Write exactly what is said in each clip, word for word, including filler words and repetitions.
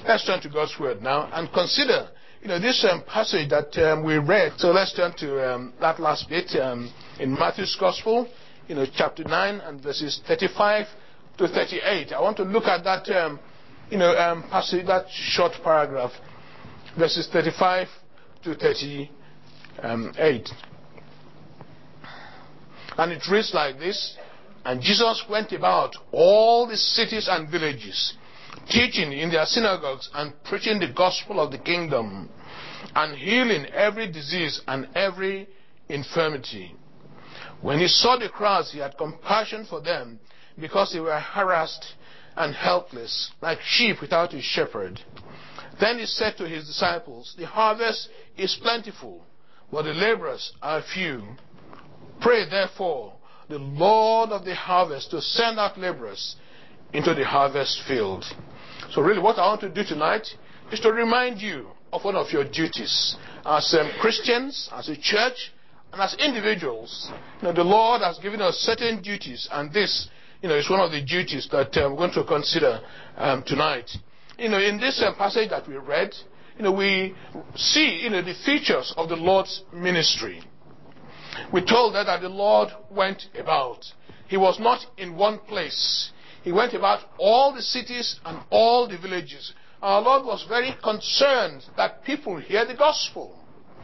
Let's turn to God's word now and consider, you know, this um, passage that um, we read. So let's turn to um, that last bit um, in Matthew's Gospel, you know, chapter nine and verses thirty-five to thirty-eight. I want to look at that, um, you know, um, passage, that short paragraph, verses thirty-five to thirty-eight. And it reads like this: And Jesus went about all the cities and villages, teaching in their synagogues and preaching the gospel of the kingdom, and healing every disease and every infirmity. When he saw the crowds, he had compassion for them, because they were harassed and helpless, like sheep without a shepherd. Then he said to his disciples, The harvest is plentiful, but the laborers are few. Pray therefore the Lord of the harvest to send out laborers into the harvest field. So really what I want to do tonight is to remind you of one of your duties as um, Christians, as a church, and as individuals. You know, the Lord has given us certain duties, and this, you know, is one of the duties that uh, we're going to consider um, tonight. You know, in this uh, passage that we read, you know, we see, you know, the features of the Lord's ministry. We're told that, that the Lord went about. He was not in one place. He went about all the cities and all the villages. Our Lord was very concerned that people hear the gospel.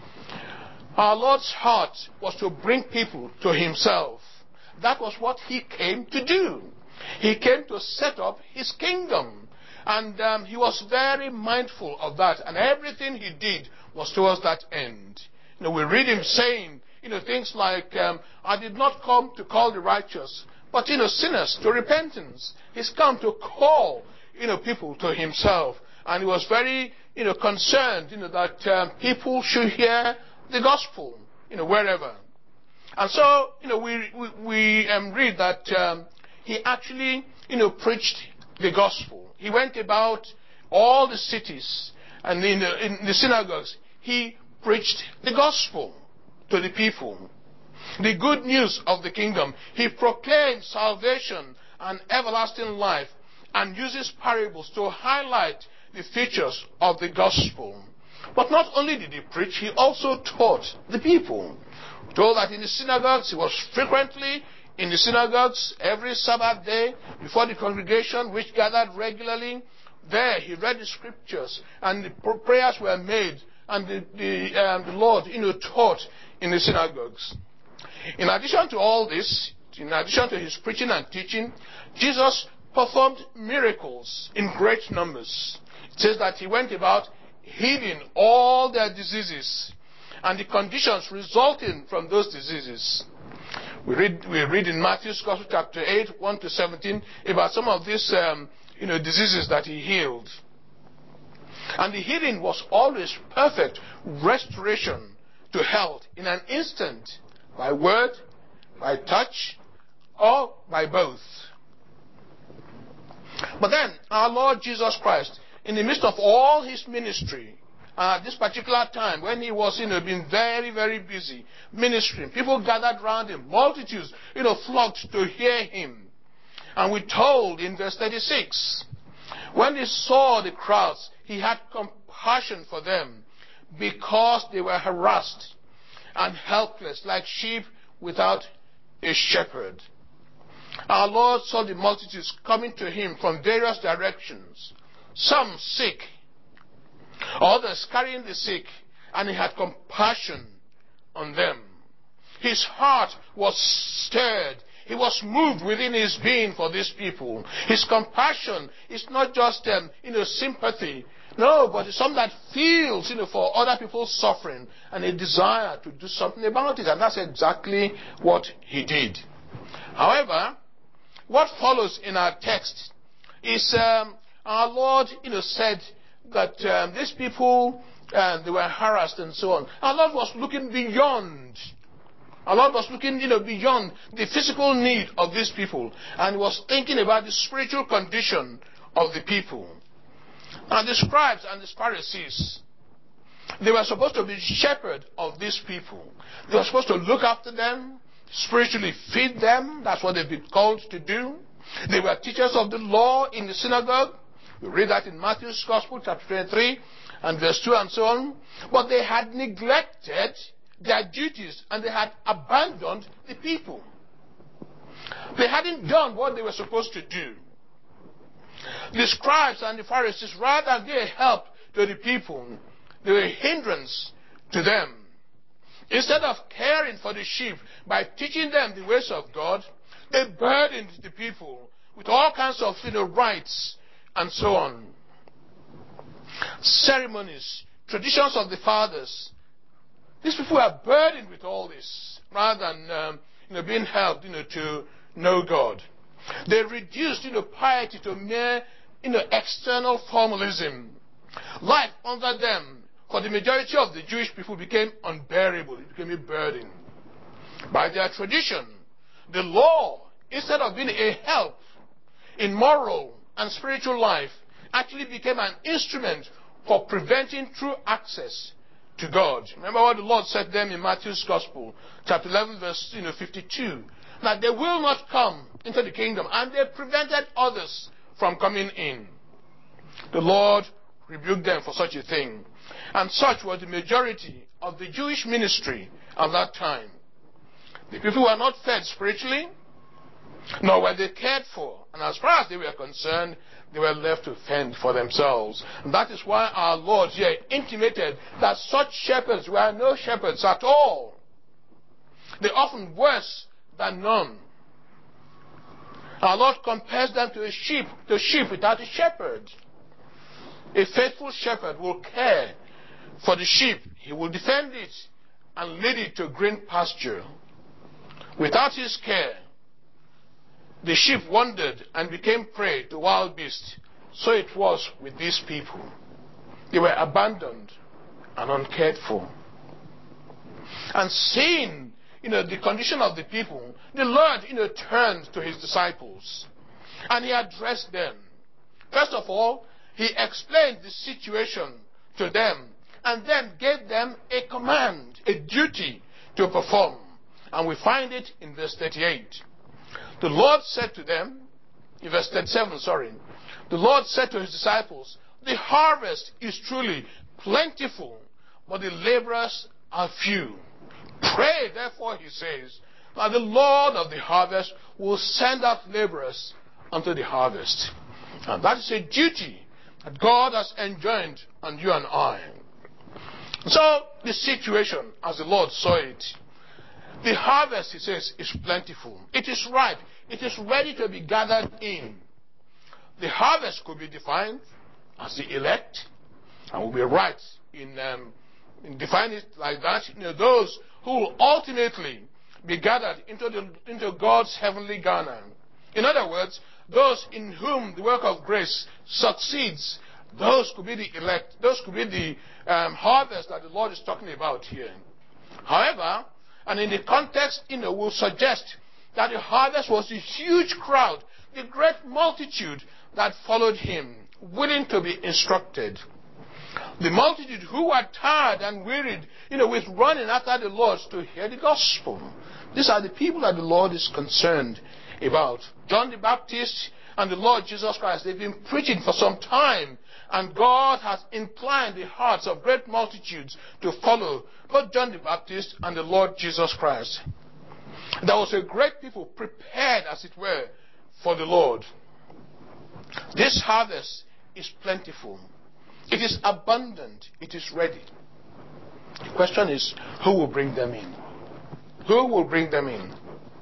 Our Lord's heart was to bring people to himself. That was what he came to do. He came to set up his kingdom. And um, he was very mindful of that. And everything he did was towards that end. You know, we read him saying, you know, things like, um, I did not come to call the righteous, but, you know, sinners to repentance. He's come to call, you know, people to himself. And he was very, you know, concerned, you know, that um, people should hear the gospel, you know, wherever. And so, you know, we, we, we um, read that um, he actually, you know, preached the gospel. He went about all the cities and in the, in the synagogues. He preached the gospel to the people. The good news of the kingdom. He proclaimed salvation and everlasting life and uses parables to highlight the features of the gospel. But not only did he preach, he also taught the people. We're told that in the synagogues, he was frequently in the synagogues every Sabbath day before the congregation, which gathered regularly. There he read the scriptures and the prayers were made, and the, the, um, the Lord, you know, taught in the synagogues. In addition to all this, in addition to his preaching and teaching, Jesus performed miracles in great numbers. It says that he went about healing all their diseases and the conditions resulting from those diseases. We read, we read in Matthew's Gospel chapter eight, one to seventeen, about some of these um, you know, diseases that he healed. And the healing was always perfect restoration to health in an instant, by word, by touch, or by both. But then, our Lord Jesus Christ, in the midst of all his ministry, uh, at this particular time, when he was, you know, being very, very busy ministering, people gathered around him, multitudes, you know, flocked to hear him. And we're told in verse thirty-six, when he saw the crowds, he had compassion for them, because they were harassed and helpless, like sheep without a shepherd. Our Lord saw the multitudes coming to him from various directions, some sick, others carrying the sick, and he had compassion on them. His heart was stirred. He was moved within his being for these people. His compassion is not just um, you know, sympathy. No, but it's something that feels, you know, for other people's suffering and a desire to do something about it. And that's exactly what he did. However, what follows in our text is um, our Lord, you know, said that um, these people, uh, they were harassed and so on. Our Lord was looking beyond. Our Lord was looking, you know, beyond the physical need of these people, and he was thinking about the spiritual condition of the people. And the scribes and the Pharisees, they were supposed to be shepherd of these people. They were supposed to look after them, spiritually feed them. That's what they've been called to do. They were teachers of the law in the synagogue. We read that in Matthew's Gospel, chapter twenty-three, and verse two, and so on. But they had neglected their duties, and they had abandoned the people. They hadn't done what they were supposed to do. The scribes and the Pharisees, rather than give help to the people, they were a hindrance to them. Instead of caring for the sheep by teaching them the ways of God, they burdened the people with all kinds of, you know, rites and so on. Ceremonies, traditions of the fathers. These people are burdened with all this rather than um, you know, being helped you know, to know God. They reduced you know, piety to mere you know, external formalism. Life under them, for the majority of the Jewish people, became unbearable. It became a burden. By their tradition, the law, instead of being a help in moral and spiritual life, actually became an instrument for preventing true access to God. Remember what the Lord said to them in Matthew's Gospel, chapter eleven, verse you know, fifty-two, that they will not come into the kingdom, and they prevented others from coming in. The Lord rebuked them for such a thing. And such was the majority of the Jewish ministry at that time. The people were not fed spiritually, nor were they cared for. And as far as they were concerned, they were left to fend for themselves. And that is why our Lord here intimated that such shepherds were no shepherds at all. They often worse than none. Our Lord compares them to a sheep, to a sheep without a shepherd. A faithful shepherd will care for the sheep. He will defend it and lead it to green pasture. Without his care, the sheep wandered and became prey to wild beasts. So it was with these people. They were abandoned and uncared for. And seeing, you know, the condition of the people, the Lord, you know, turned to his disciples and he addressed them. First of all, he explained the situation to them and then gave them a command, a duty to perform. And we find it in verse thirty-eight. The Lord said to them, in verse thirty-seven, sorry, the Lord said to his disciples, the harvest is truly plentiful, but the laborers are few. Pray, therefore, he says, that the Lord of the harvest will send out laborers unto the harvest. And that is a duty that God has enjoined on you and I. So, the situation, as the Lord saw it, the harvest, he says, is plentiful. It is ripe. It is ready to be gathered in. The harvest could be defined as the elect, and will be right in, um, in defining it like that. You know, those who will ultimately be gathered into, the, into God's heavenly Ghana. In other words, those in whom the work of grace succeeds, those could be the elect. Those could be the um, harvest that the Lord is talking about here. However, and in the context, you know, will suggest that the harvest was a huge crowd, the great multitude that followed him, willing to be instructed. The multitude who were tired and wearied, you know, with running after the Lord to hear the gospel. These are the people that the Lord is concerned about. John the Baptist and the Lord Jesus Christ, they've been preaching for some time, and God has inclined the hearts of great multitudes to follow both John the Baptist and the Lord Jesus Christ. There was a great people prepared, as it were, for the Lord. This harvest is plentiful. It is abundant. It is ready. The question is, who will bring them in? Who will bring them in?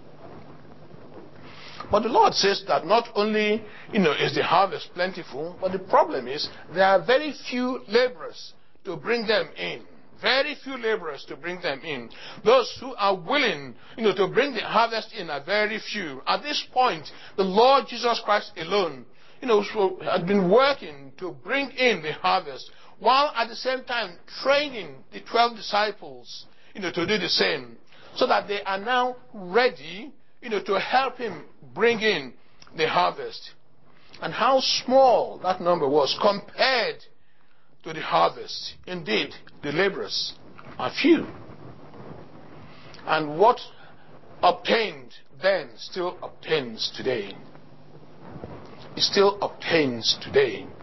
But the Lord says that not only, you know, is the harvest plentiful, but the problem is there are very few laborers to bring them in. Very few laborers to bring them in. Those who are willing, you know, to bring the harvest in are very few. At this point, the Lord Jesus Christ alone, you know, had been working to bring in the harvest, while at the same time training the twelve disciples, you know, to do the same, so that they are now ready, you know, to help him bring in the harvest. And how small that number was compared to the harvest. Indeed, the laborers are few. And what obtained then still obtains today. It still obtains today.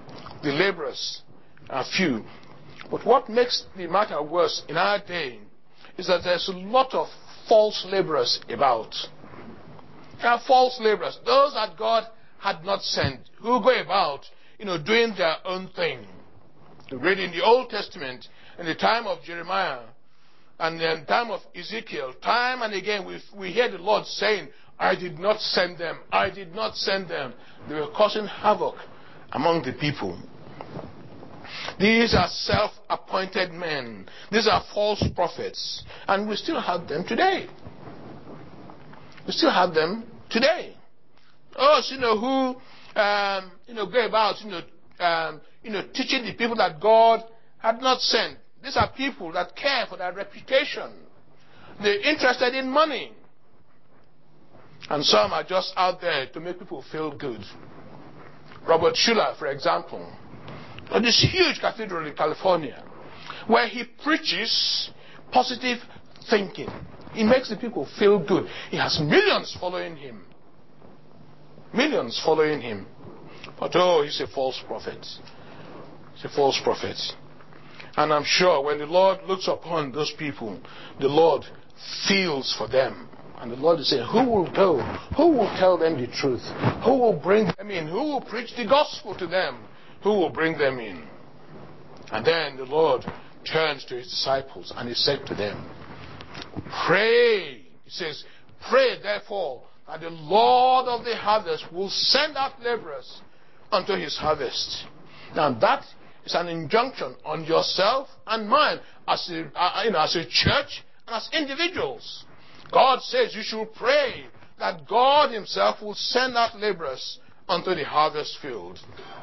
The laborers are few. But what makes the matter worse in our day is that there's a lot of false laborers about. There are false laborers, those that God had not sent, who go about, you know, doing their own thing. You read in the Old Testament, in the time of Jeremiah, and in the time of Ezekiel, time and again we, we hear the Lord saying, I did not send them, I did not send them. They were causing havoc among the people. These are self-appointed men. These are false prophets. And we still have them today. We still have them today. Those, you know, who, um, you know, go about, you know, um, you know, teaching the people that God had not sent. These are people that care for their reputation. They're interested in money. And some are just out there to make people feel good. Robert Schuller, for example, in this huge cathedral in California, where he preaches positive thinking. He makes the people feel good. He has millions following him. Millions following him. But oh, he's a false prophet. He's a false prophet. And I'm sure when the Lord looks upon those people, the Lord feels for them. And the Lord is saying, who will go? Who will tell them the truth? Who will bring them in? Who will preach the gospel to them? Who will bring them in? And then the Lord turns to his disciples and he said to them, pray. He says, pray therefore that the Lord of the harvest will send out laborers unto his harvest. Now that is an injunction on yourself and mine as a, uh, you know, as a church and as individuals. God says you should pray that God himself will send out laborers unto the harvest field.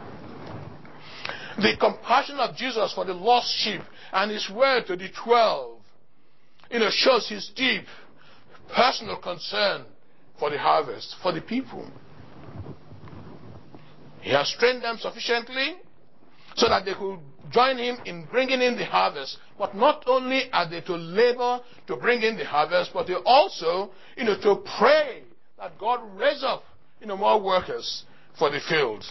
The compassion of Jesus for the lost sheep and his word to the twelve, you know, shows his deep personal concern for the harvest, for the people. He has trained them sufficiently so that they could join him in bringing in the harvest. But not only are they to labor to bring in the harvest, but they also, you know, to pray that God raise up, you know, more workers for the field.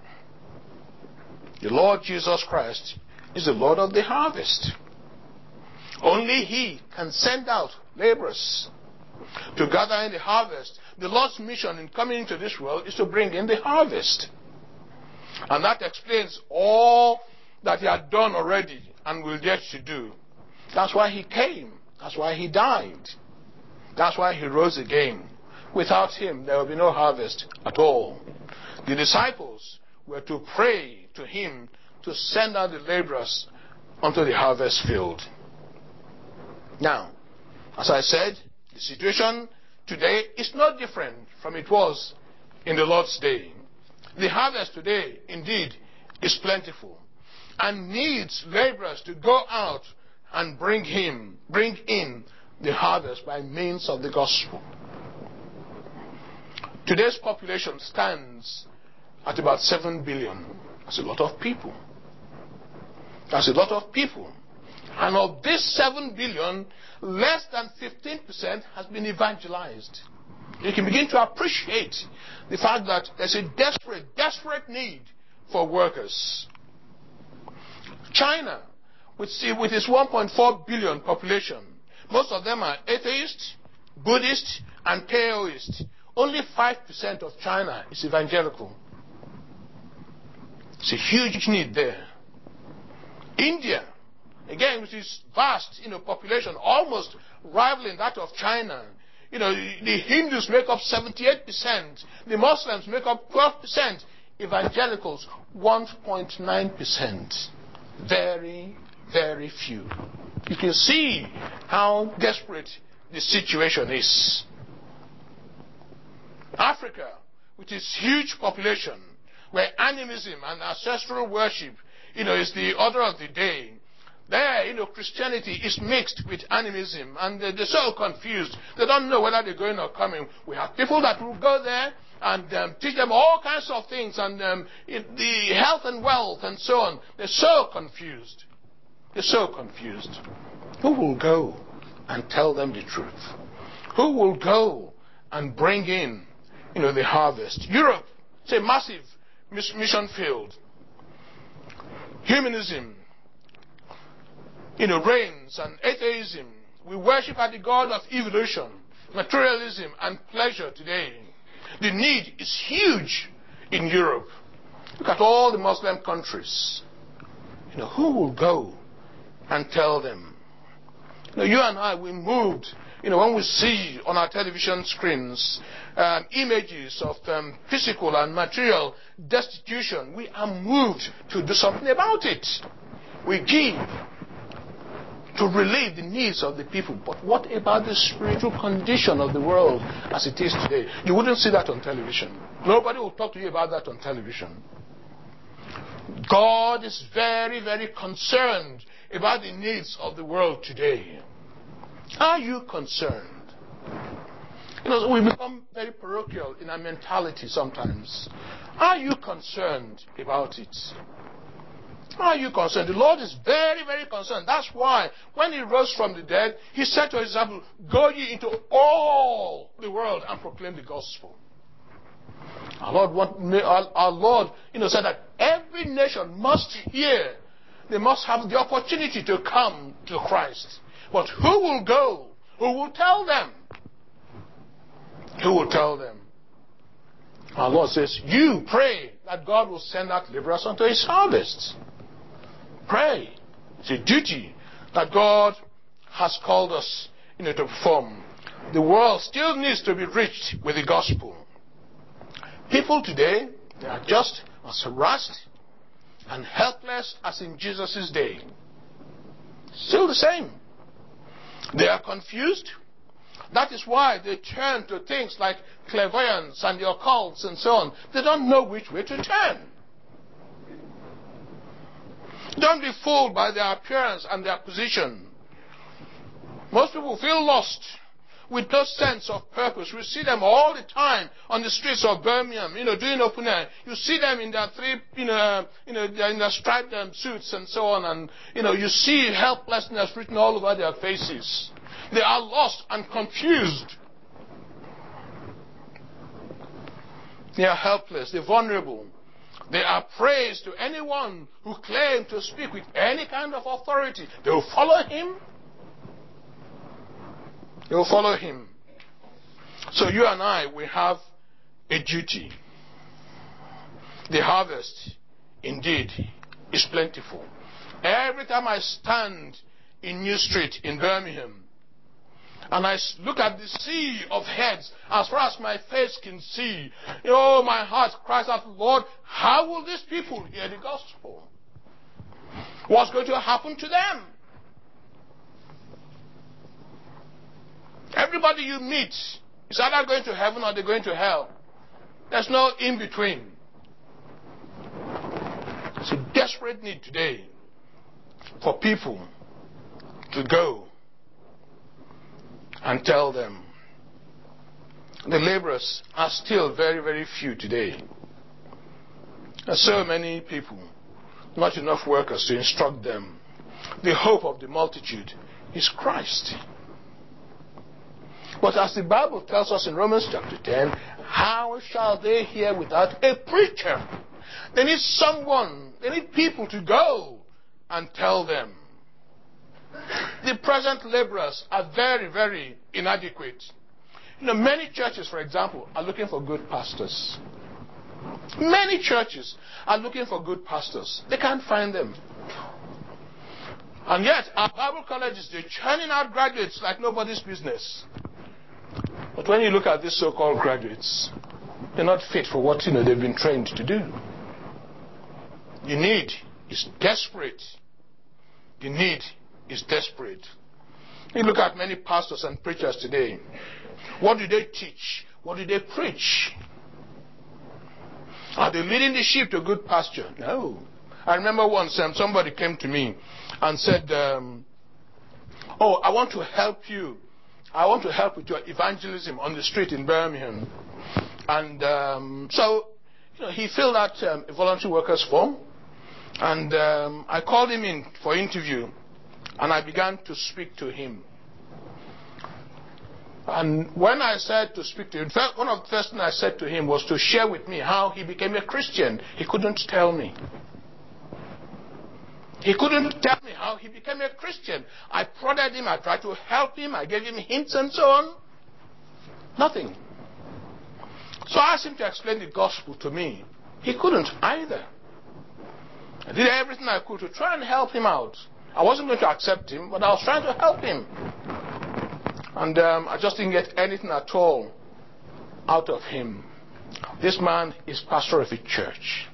The Lord Jesus Christ is the Lord of the harvest. Only he can send out laborers to gather in the harvest. The Lord's mission in coming into this world is to bring in the harvest. And that explains all that he had done already and will yet to do. That's why he came. That's why he died. That's why he rose again. Without him, there will be no harvest at all. The disciples were to pray to him to send out the laborers onto the harvest field. Now, as I said, the situation today is not different from it was in the Lord's day. The harvest today, indeed, is plentiful and needs laborers to go out and bring him, bring in the harvest by means of the gospel. Today's population stands at about seven billion. That's a lot of people. That's a lot of people. And of this seven billion, less than fifteen percent has been evangelized. You can begin to appreciate the fact that there's a desperate, desperate need for workers. China, with, with its one point four billion population, most of them are atheists, Buddhists, and Taoists. Only five percent of China is evangelical. It's a huge need there. India, again, with its vast, you know, population, almost rivaling that of China. You know, the Hindus make up seventy-eight percent. The Muslims make up twelve percent. Evangelicals, one point nine percent. Very, very few. You can see how desperate the situation is. Africa, with its huge population, where animism and ancestral worship, you know, is the order of the day. There, you know, Christianity is mixed with animism, and they're, they're so confused. They don't know whether they're going or coming. We have people that will go there and um, teach them all kinds of things, and um, it, the health and wealth and so on. They're so confused. They're so confused. Who will go and tell them the truth? Who will go and bring in, you know, the harvest? Europe, it's a massive mission field. humanism, you know, reigns, and atheism. We worship at the God of evolution, materialism, and pleasure today. The need is huge in Europe. Look at all the Muslim countries. You know, who will go and tell them? You know, you and I, we moved, you know, when we see on our television screens um, images of um, physical and material destitution, we are moved to do something about it. We give to relieve the needs of the people. But what about the spiritual condition of the world as it is today? You wouldn't see that on television. Nobody will talk to you about that on television. God is very, very concerned about the needs of the world today. Are you concerned? You know, we become very parochial in our mentality sometimes. Are you concerned about it? Are you concerned? The Lord is very, very concerned. That's why when he rose from the dead, he said to his disciples, go ye into all the world and proclaim the gospel. Our Lord, want, our, our Lord you know, said that every nation must hear. They must have the opportunity to come to Christ. But who will go? Who will tell them? Who will tell them? Our Lord says, you pray that God will send out laborers unto his harvest. Pray. It's a duty that God has called us you know, to perform. The world still needs to be reached with the gospel. People today, they are just as harassed and helpless as in Jesus' day. Still the same. They are confused. That is why they turn to things like clairvoyance and the occults and so on. They don't know which way to turn. Don't be fooled by their appearance and their position. Most people feel lost with no sense of purpose. We see them all the time on the streets of Birmingham, you know, doing open air. You see them in their three, you know, you know, in their striped um, suits and so on, and you know, you see helplessness written all over their faces. They are lost and confused. They are helpless. They're vulnerable. They are praise to anyone who claims to speak with any kind of authority. They will follow him. They will follow him. So you and I, we have a duty. The harvest, indeed, is plentiful. Every time I stand in New Street in Birmingham, and I look at the sea of heads as far as my face can see, oh, my heart cries out, Lord, how will these people hear the gospel? What's going to happen to them? Everybody you meet is either going to heaven or they're going to hell. There's no in between. It's a desperate need today for people to go and tell them. The laborers are still very, very few today. There's so many people, not enough workers to instruct them. The hope of the multitude is Christ. But as the Bible tells us in Romans chapter ten, how shall they hear without a preacher? They need someone, they need people to go and tell them. The present laborers are very, very inadequate. You know, many churches, for example, are looking for good pastors. Many churches are looking for good pastors. They can't find them. And yet, our Bible colleges, they're churning out graduates like nobody's business. But when you look at these so-called graduates, they're not fit for what, you know, they've been trained to do. The need is desperate. The need is desperate. You look at many pastors and preachers today. What do they teach? What do they preach? Are they leading the sheep to good pasture? No. I remember once um, somebody came to me and said, um, oh, I want to help you. I want to help with your evangelism on the street in Birmingham. And um, so, you know, he filled out um, a voluntary workers form. And um, I called him in for interview. And I began to speak to him. And when I said to speak to him, one of the first things I said to him was to share with me how he became a Christian. He couldn't tell me. He couldn't tell me how he became a Christian. I prodded him, I tried to help him, I gave him hints and so on. Nothing. So I asked him to explain the gospel to me. He couldn't either. I did everything I could to try and help him out. I wasn't going to accept him, but I was trying to help him. And um, I just didn't get anything at all out of him. This man is pastor of a church.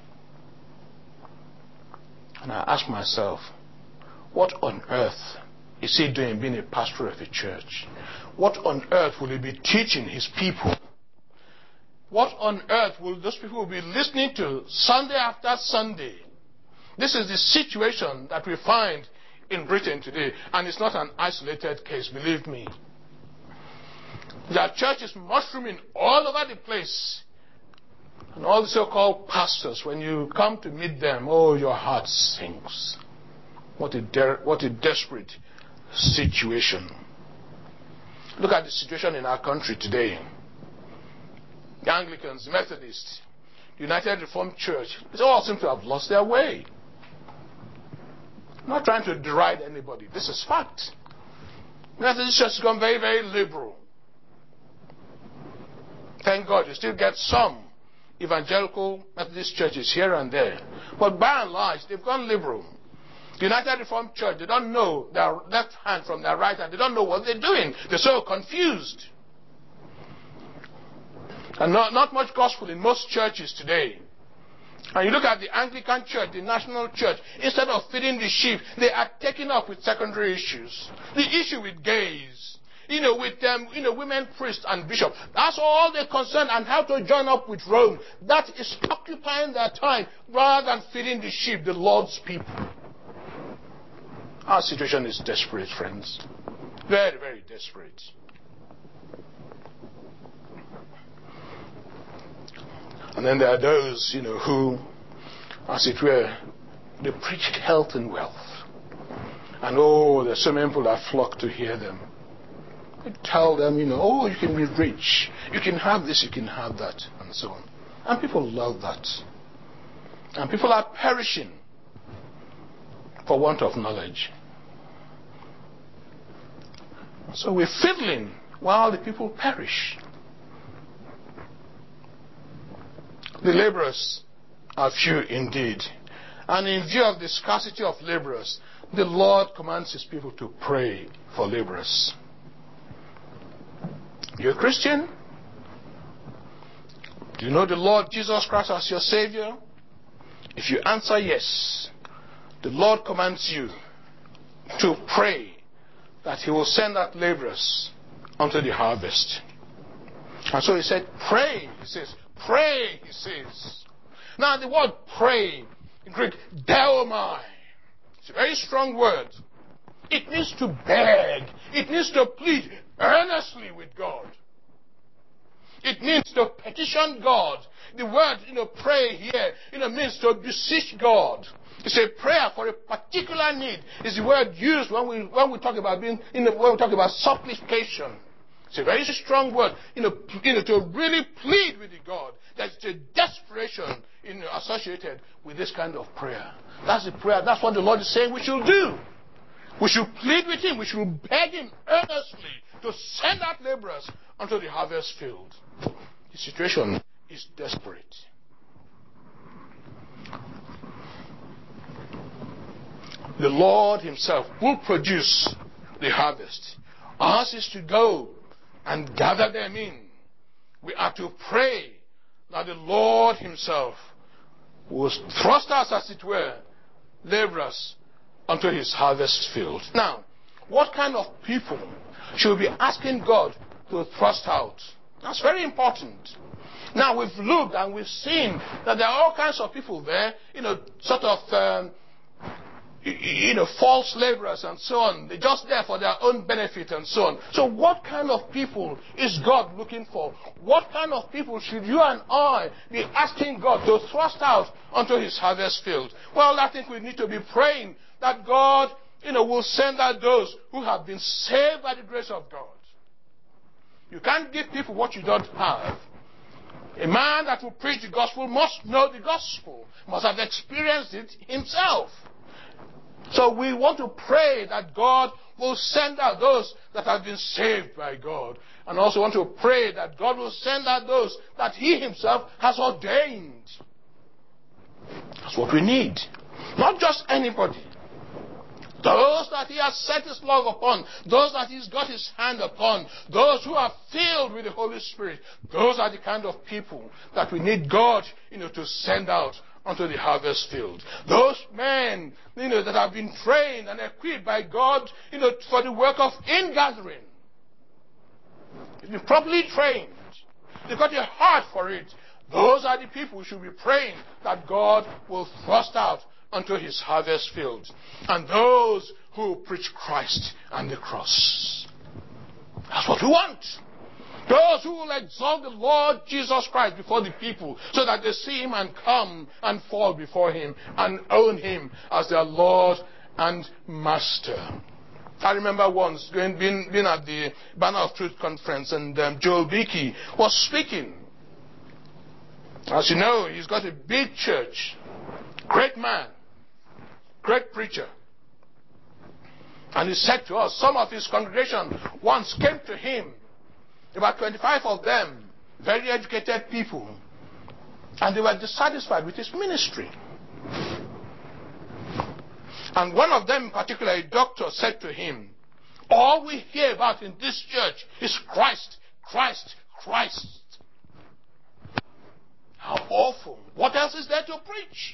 And I asked myself, what on earth is he doing being a pastor of a church? What on earth will he be teaching his people? What on earth will those people be listening to Sunday after Sunday? This is the situation that we find in Britain today. And it's not an isolated case, believe me. There are churches mushrooming all over the place. And all the so-called pastors, when you come to meet them, oh, your heart sinks. What a, de- what a desperate situation. Look at the situation in our country today. The Anglicans, the Methodists, the United Reformed Church, they all seem to have lost their way. I'm not trying to deride anybody. This is fact. The Methodist Church has gone very, very liberal. Thank God you still get some evangelical Methodist churches here and there. But by and large, they've gone liberal. The United Reformed Church, they don't know their left hand from their right hand. They don't know what they're doing. They're so confused. And not, not much gospel in most churches today. And you look at the Anglican Church, the National Church, instead of feeding the sheep, they are taking up with secondary issues. The issue with gays, you know, with um, you know, women priests and bishops. That's all they're concerned, and how to join up with Rome. That is occupying their time rather than feeding the sheep, the Lord's people. Our situation is desperate, friends. Very, very desperate. And then there are those, you know, who, as it were, they preach health and wealth. And oh, there's so many people that flock to hear them. They tell them, you know, oh, you can be rich. You can have this, you can have that, and so on. And people love that. And people are perishing for want of knowledge. So we're fiddling while the people perish. The laborers are few indeed. And in view of the scarcity of laborers, the Lord commands his people to pray for laborers. You're a Christian? Do you know the Lord Jesus Christ as your Savior? If you answer yes, the Lord commands you to pray that he will send out laborers unto the harvest. And so he said, pray, he says. Pray, he says. Now the word pray, in Greek, deomai, it's a very strong word. It means to beg. It means to plead earnestly with God. It means to petition God. The word, you know, pray here, you know, means to beseech God. It's a prayer for a particular need. It's the word used when we when we talk about being, you know, when we talk about supplication. It's a very strong word, you know, you know, to really plead with the God. There's a desperation you know, associated with this kind of prayer. That's the prayer. That's what the Lord is saying we should do. We should plead with him. We should beg him earnestly to send out laborers onto the harvest field. The situation is desperate. The Lord himself will produce the harvest. Ours is to go and gather them in. We are to pray that the Lord himself will thrust us, as it were, laborers unto his harvest field. Now, what kind of people should we be asking God to thrust out? That's very important. Now, we've looked and we've seen that there are all kinds of people there, you know, sort of, um, you know, false laborers and so on. They're just there for their own benefit and so on. So what kind of people is God looking for? What kind of people should you and I be asking God to thrust out onto his harvest field? Well, I think we need to be praying that God, you know, will send out those who have been saved by the grace of God. You can't give people what you don't have. A man that will preach the gospel must know the gospel, must have experienced it himself. So we want to pray that God will send out those that have been saved by God. And also want to pray that God will send out those that He Himself has ordained. That's what we need. Not just anybody. Those that He has set His love upon, those that He's got His hand upon, those who are filled with the Holy Spirit, those are the kind of people that we need God, you know, to send out onto the harvest field. Those men, you know, that have been trained and equipped by God, you know, for the work of ingathering. They've been properly trained. They've got a heart for it. Those are the people we should be praying that God will thrust out unto His harvest field. And those who preach Christ and the cross. That's what we want. Those who will exalt the Lord Jesus Christ before the people so that they see Him and come and fall before Him and own Him as their Lord and Master. I remember once going, being, being at the Banner of Truth conference, and um, Joel Beakey was speaking. As you know, he's got a big church. Great man. Great preacher. And he said to us, some of his congregation once came to him, about twenty-five of them, very educated people, and they were dissatisfied with his ministry. And one of them in particular, a doctor, said to him, all we hear about in this church is Christ, Christ, Christ. How awful. What else is there to preach?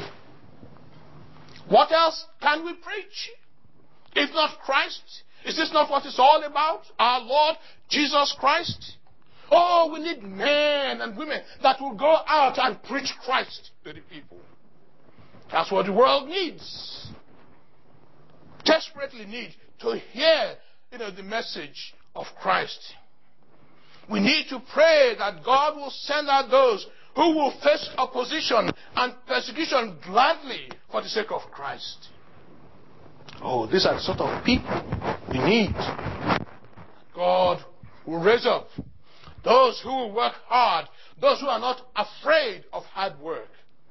What else can we preach? If not Christ? Is this not what it's all about? Our Lord Jesus Christ? Oh, we need men and women that will go out and preach Christ to the people. That's what the world needs. Desperately need to hear, you know, the message of Christ. We need to pray that God will send out those who will face opposition and persecution gladly for the sake of Christ. Oh, these are the sort of people we need. God will raise up those who will work hard, those who are not afraid of hard work.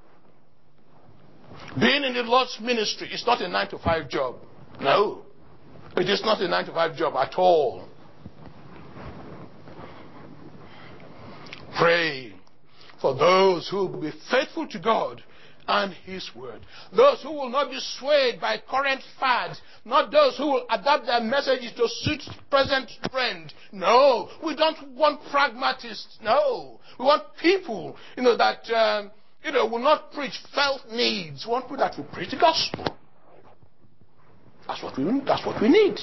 Being in the Lord's ministry is not a nine to five job. No, it is not a nine to five job at all. Pray for those who will be faithful to God and His word. Those who will not be swayed by current fads, not those who will adapt their messages to suit present trend. No, we don't want pragmatists. No, we want people, you know, that um, you know will not preach felt needs. We want people that will preach the gospel. That's what we need. That's what we need.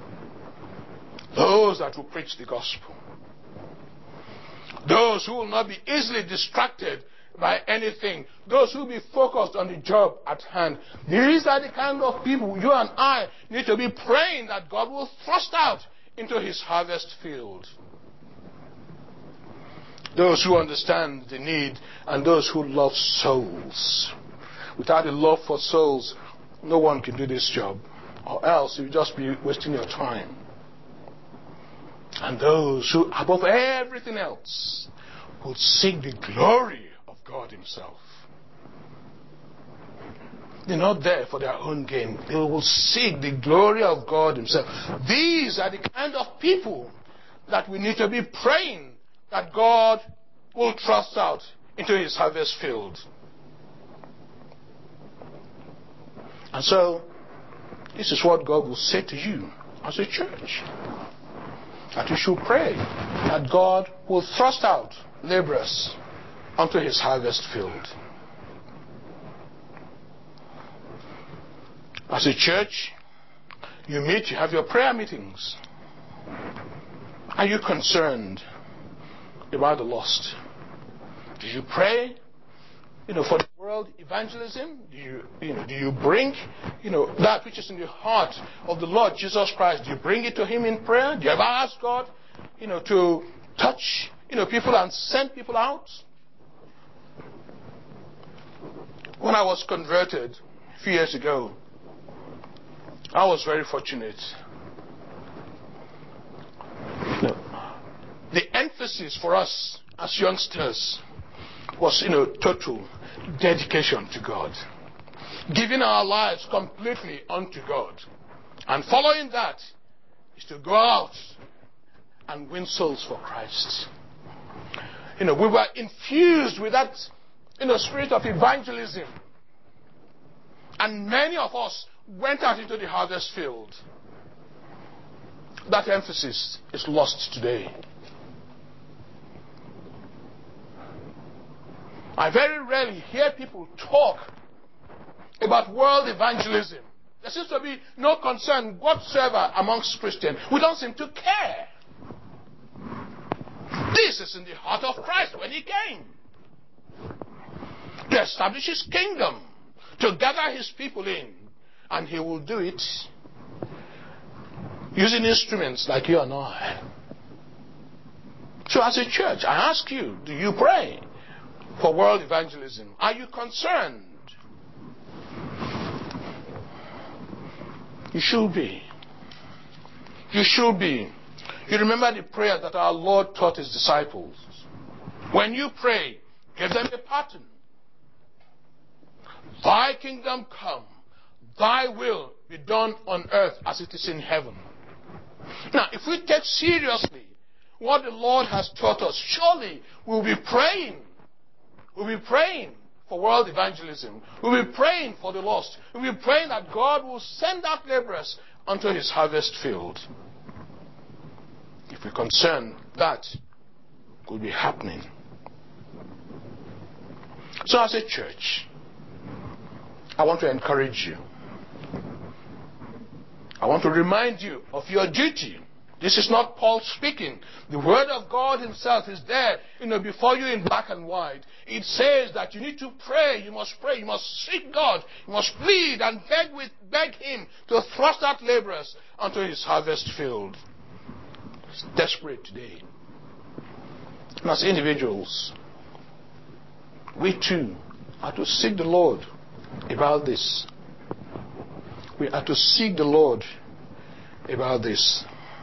Those that will preach the gospel. Those who will not be easily distracted by anything. Those who will be focused on the job at hand. These are the kind of people you and I need to be praying that God will thrust out into His harvest field. Those who understand the need and those who love souls. Without a love for souls, no one can do this job. Or else you'll just be wasting your time. And those who, above everything else, will seek the glory of God Himself. They're not there for their own gain. They will seek the glory of God Himself. These are the kind of people that we need to be praying that God will thrust out into His harvest field. And so, this is what God will say to you as a church. That you should pray that God will thrust out laborers onto His harvest field. As a church, you meet, you have your prayer meetings. Are you concerned about the lost? Do you pray, you know, for the world evangelism? Do you, you know, do you bring, you know, that which is in the heart of the Lord Jesus Christ? Do you bring it to Him in prayer? Do you ever ask God, you know, to touch, you know, people and send people out? When I was converted a few years ago, I was very fortunate. You know, the emphasis for us as youngsters was, you know, total dedication to God. giving our lives completely unto God. And following that is to go out and win souls for Christ. You know, we were infused with that, you know, spirit of evangelism. And many of us went out into the harvest field. That emphasis is lost today. I very rarely hear people talk about world evangelism. There seems to be no concern whatsoever amongst Christians. We don't seem to care. This is in the heart of Christ when he came. To establish his kingdom. To gather his people in. And he will do it using instruments like you and I. So as a church, I ask you, do you pray for world evangelism? Are you concerned? You should be. You should be. You remember the prayer that our Lord taught his disciples. When you pray, give them a pattern. Thy kingdom come, thy will be done on earth as it is in heaven. Now, if we take seriously what the Lord has taught us, surely we'll be praying. We'll be praying for world evangelism. We'll be praying for the lost. We'll be praying that God will send out laborers unto his harvest field. If we concern that, could be happening. So as a church, I want to encourage you. I want to remind you of your duty. This is not Paul speaking. The word of God himself is there, you know, before you in black and white. It says that you need to pray. You must pray. You must seek God. You must plead and beg with beg him to thrust out laborers onto his harvest field. It's desperate today. And as individuals, we too are to seek the Lord about this. We are to seek the Lord about this.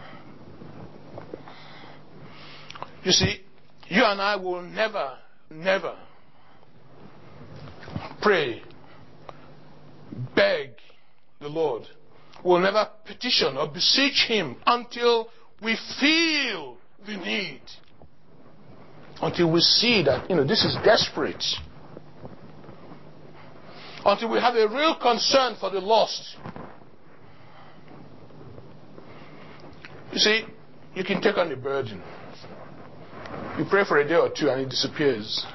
You see, you and I will never, never pray, beg the Lord. We'll never petition or beseech him until we feel the need. Until we see that, you know, this is desperate. Until we have a real concern for the lost. You see, you can take on the burden. You pray for a day or two and it disappears.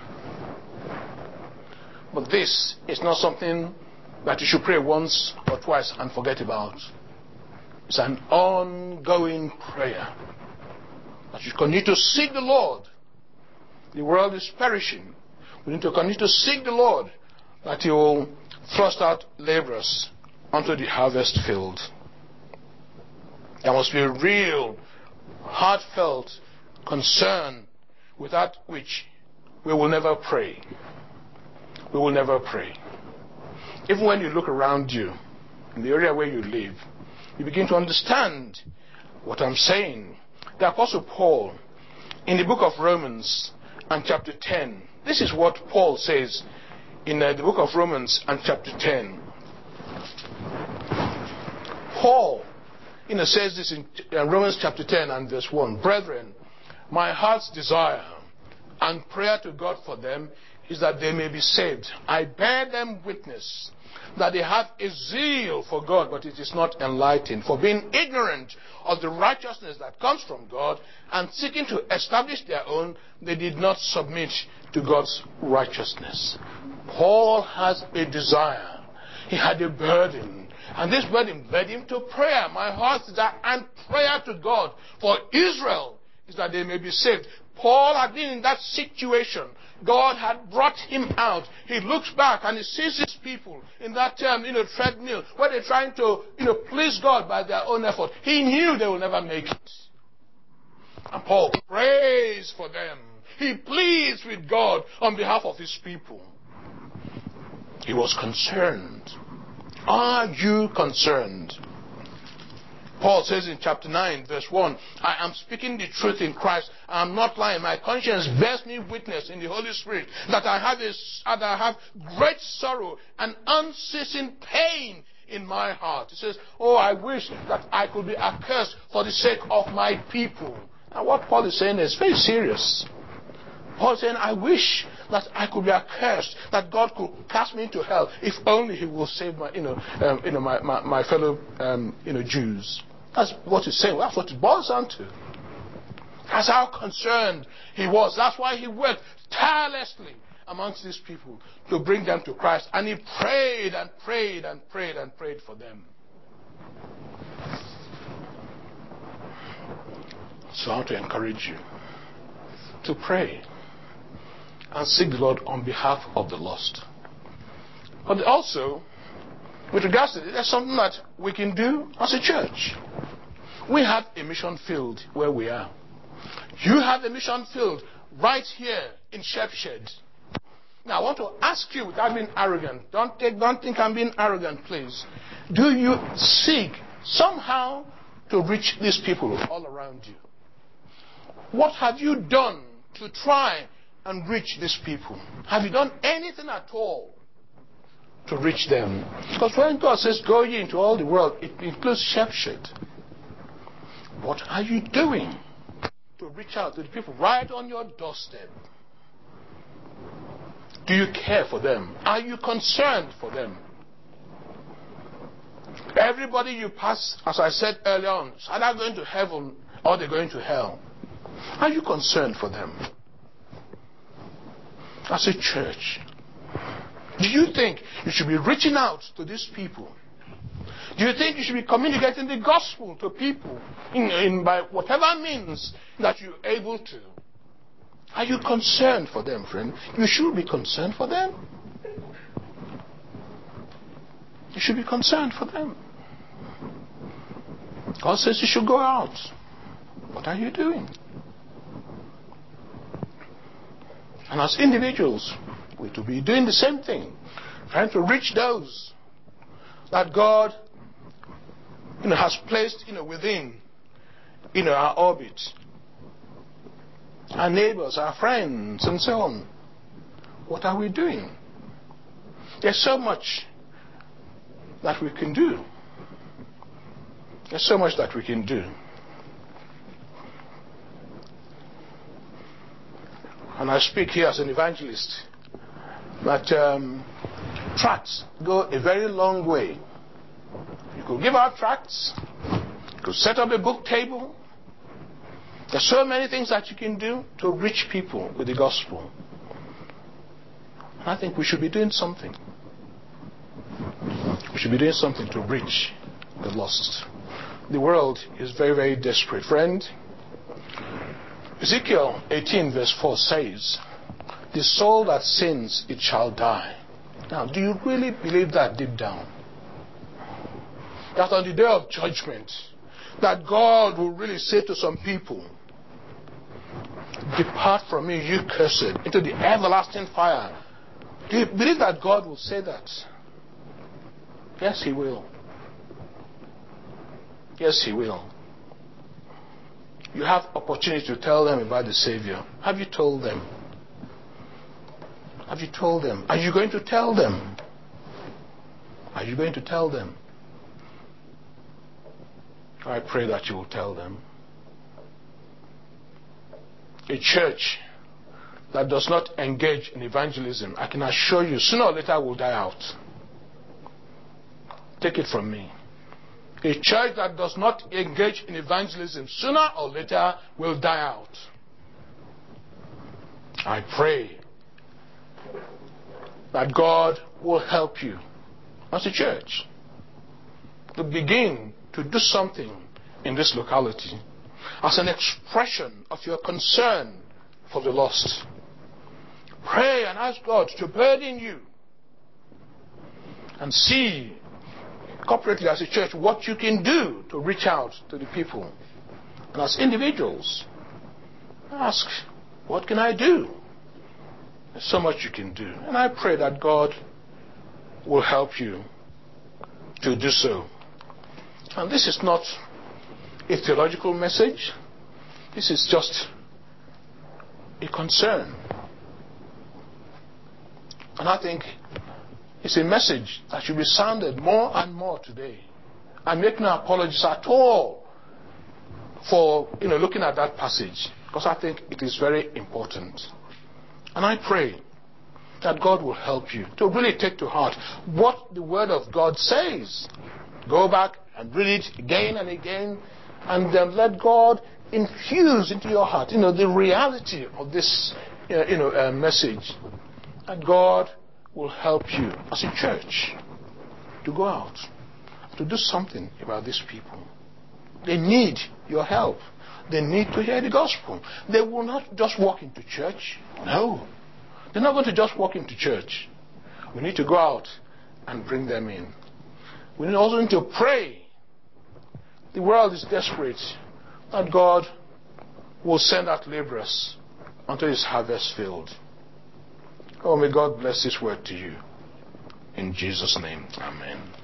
But this is not something that you should pray once or twice and forget about. It's an ongoing prayer. That you continue to seek the Lord. The world is perishing. We need to continue to seek the Lord that he will thrust out laborers onto the harvest field. There must be a real, heartfelt concern without which we will never pray. We will never pray. Even when you look around you, in the area where you live, you begin to understand what I'm saying. The Apostle Paul, in the book of Romans and chapter ten, this is what Paul says in uh, the book of Romans and chapter ten. Paul, you know, says this in uh, Romans chapter ten and verse one. Brethren, my heart's desire and prayer to God for them is that they may be saved. I bear them witness that they have a zeal for God, but it is not enlightened. For being ignorant of the righteousness that comes from God and seeking to establish their own, they did not submit to God's righteousness. Paul has a desire. He had a burden. And this burden led him to prayer. My heart's desire and prayer to God for Israel is that they may be saved. Paul had been in that situation. God had brought him out. He looks back and he sees his people in that um, you know, treadmill where they're trying to you know, please God by their own effort. He knew they will never make it. And Paul prays for them. He pleads with God on behalf of his people. He was concerned. Are you concerned? Paul says in chapter nine, verse one, I am speaking the truth in Christ. I am not lying. My conscience bears me witness in the Holy Spirit that I have, a, that I have great sorrow and unceasing pain in my heart. He says, oh, I wish that I could be accursed for the sake of my people. Now what Paul is saying is very serious. Paul is saying, I wish that I could be accursed, that God could cast me into hell, if only He will save my, you know, um, you know, my, my, my fellow, um, you know, Jews. That's what he's saying. That's what it boils down to. That's how concerned he was. That's why he worked tirelessly amongst these people to bring them to Christ. And he prayed and prayed and prayed and prayed for them. So I want to encourage you to pray and seek the Lord on behalf of the lost. But also, with regards to this, there's something that we can do as a church. We have a mission field where we are. You have a mission field right here in Shepshed. Now I want to ask you, without being arrogant, don't, take, don't think I'm being arrogant, please. Do you seek somehow to reach these people all around you? What have you done to try and reach these people? Have you done anything at all to reach them? Because when God says, go ye into all the world, it includes Shepshed. What are you doing to reach out to the people right on your doorstep? Do you care for them? Are you concerned for them? Everybody you pass, as I said earlier on, is either going to heaven or they're going to hell. Are you concerned for them? As a church, do you think you should be reaching out to these people? Do you think you should be communicating the gospel to people in, in by whatever means that you're able to? Are you concerned for them, friend? You should be concerned for them. You should be concerned for them. God says you should go out. What are you doing? And as individuals, we're to be doing the same thing, trying to reach those that God, you know, has placed, you know, within, you know, our orbit, our neighbors, our friends, and so on. What are we doing? There's so much that we can do. There's so much that we can do. And I speak here as an evangelist that um, tracts go a very long way. You could give out tracts. You could set up a book table. There's so many things that you can do to reach people with the gospel. I think we should be doing something. We should be doing something to reach the lost. The world is very, very desperate. Friend, Ezekiel eighteen verse four says, the soul that sins, it shall die. Now, do you really believe that deep down? That on the day of judgment, that God will really say to some people, depart from me, you cursed, into the everlasting fire. Do you believe that God will say that? Yes, He will. Yes, He will. You have opportunity to tell them about the Savior. Have you told them? Have you told them? Are you going to tell them? Are you going to tell them? I pray that you will tell them. A church that does not engage in evangelism, I can assure you, sooner or later will die out. Take it from me. A church that does not engage in evangelism, sooner or later will die out. I pray that God will help you as a church to begin to do something in this locality as an expression of your concern for the lost. Pray and ask God to burden you and see corporately as a church what you can do to reach out to the people. And as individuals, ask, what can I do? There's so much you can do. And I pray that God will help you to do so. And this is not a theological message. This is just a concern. And I think it's a message that should be sounded more and more today. I make no apologies at all for, you know, looking at that passage, because I think it is very important. And I pray that God will help you to really take to heart what the Word of God says. Go back and read it again and again, and then let God infuse into your heart, you know, the reality of this, uh, you know, uh, message. And God will help you as a church to go out, to do something about these people. They need your help. They need to hear the gospel. They will not just walk into church. No. They're not going to just walk into church. We need to go out and bring them in. We need also need to pray. The world is desperate that God will send out laborers unto his harvest field. Oh, may God bless his word to you. In Jesus' name, amen.